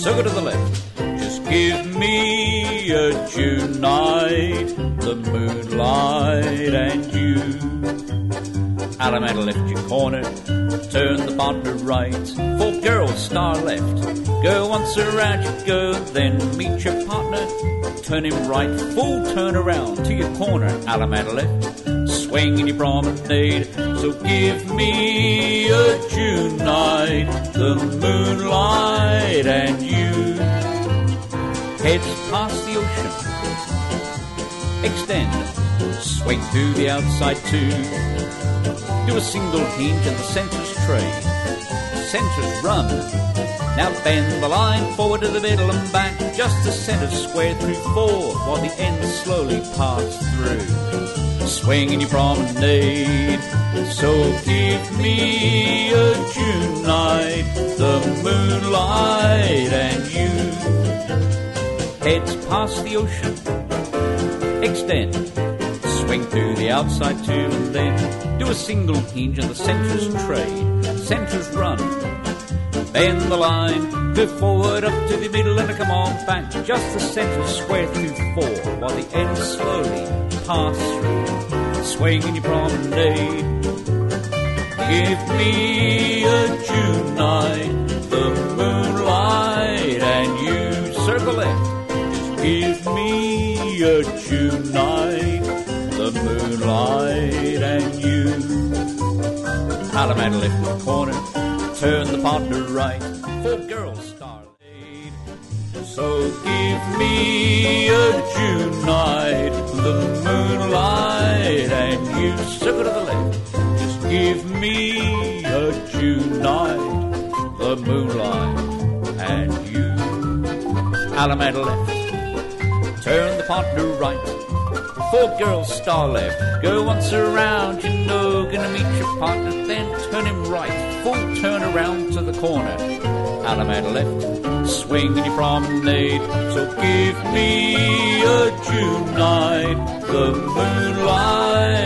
circle to the left. Just give me a June night, the moonlight and you. Alameda left your corner, turn the partner right. 4 girls, star left. Go once around you go, then meet your partner. Turn him right, full turn around to your corner. Alameda left, swing in your promenade. So give me a June night, the moonlight and you. Heads past the ocean, extend, swing to the outside too. Do a single hinge and the centre's trade. Centre's run. Now bend the line forward to the middle and back. Just the centre square through 4 while the ends slowly pass through. Swing in your promenade. So give me a June night, the moonlight and you. Heads past the ocean. Extend. Swing to the outside too and then do a single hinge and the centre's trade. Centre's run. Bend the line, go forward up to the middle and come on back. Just the centre square through 4 while the ends slowly pass through. Swing in your promenade. Give me a June night, the moonlight and you. Circle left. Just give me a June night, the moonlight and you. Alameda left the corner, turn the partner right. 4 girls, star laid. So give me a June night, the moonlight and you. Circle to the left. Just give me a June night, the moonlight and you. Alameda left, turn the partner right. 4 girls, star left. Go once around, you know, gonna meet your partner. Then turn him right, full turn around to the corner. Alameda left, swing in your promenade. So give me a June night, the moonlight